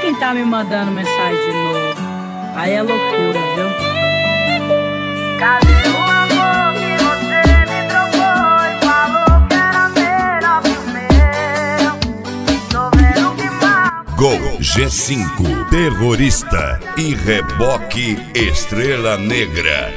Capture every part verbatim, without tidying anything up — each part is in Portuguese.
quem tá me mandando mensagem de novo. Aí é loucura, viu? Cadê o amor que você me trocou e falou que era melhor que o meu? Tô vendo que mal. Gol G cinco, Terrorista e Reboque Estrela Negra.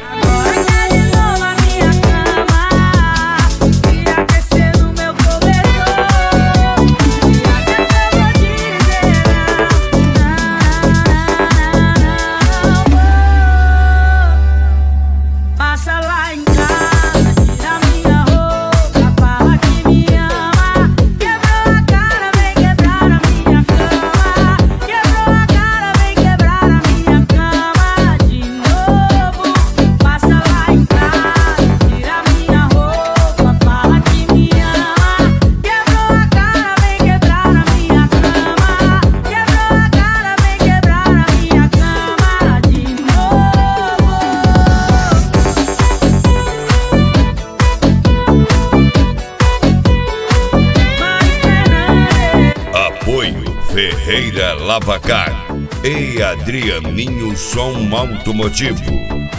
Ferreira Lavacar e Adrianinho Som Automotivo.